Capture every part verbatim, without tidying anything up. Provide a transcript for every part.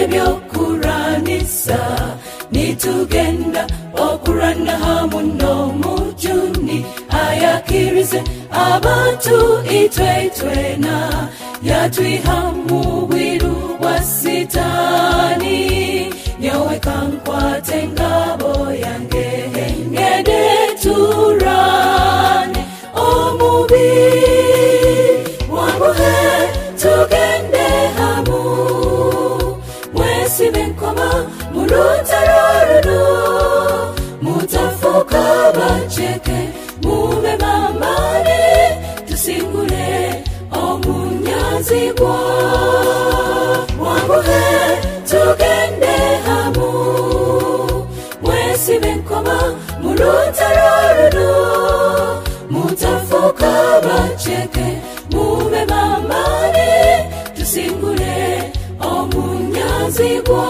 nebyo kuranisa nitugenda okurana hamuno mujuni ayakirize abantu itwetwena yatwihamu bwiru wa sitani nyowe kankwate ngabo yange ngede turane omubi wamuhe tugende hamu mwesi benkoma murutarororo mutafuka bacheke mube mamane tusingule omunyazigwa wamuhe tugende hamu mwesi benkoma murutarororo mutafuka bacheke mube mamane tusingule omunyazigwa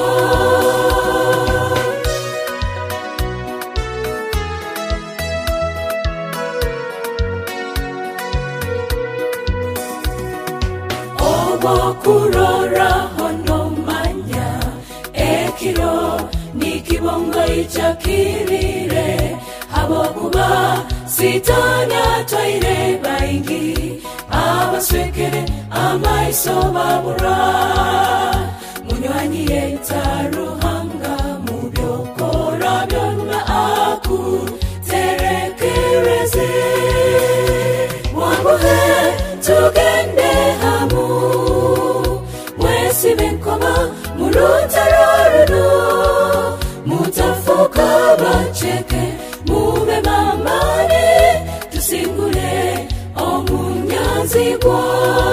kurora hono manya ekiro nikibongo ichakirire habokuba sitanya twaire baingi abaswekere amaiso babura munywanyi yetaruhanga mubyokora byonna aku terekereze wamuhe tugende hamu mwesi benkoma murutarororo mutafuka bacheke mube mamane tusingule omunyazigwa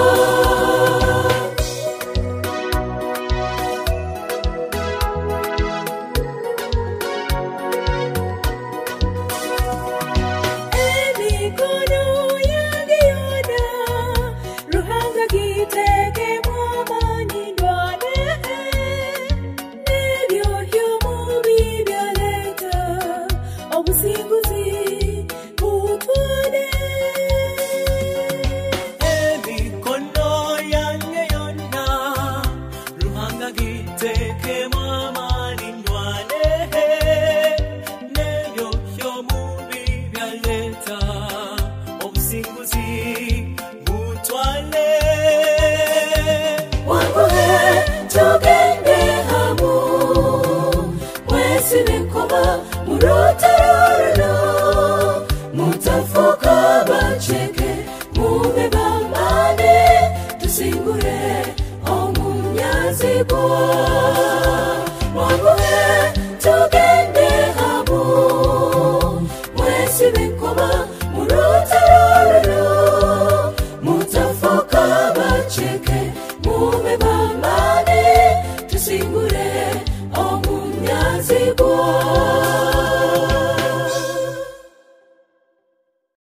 murutarororo mutafuka bacheke mube bamane tusingure omunyazigwa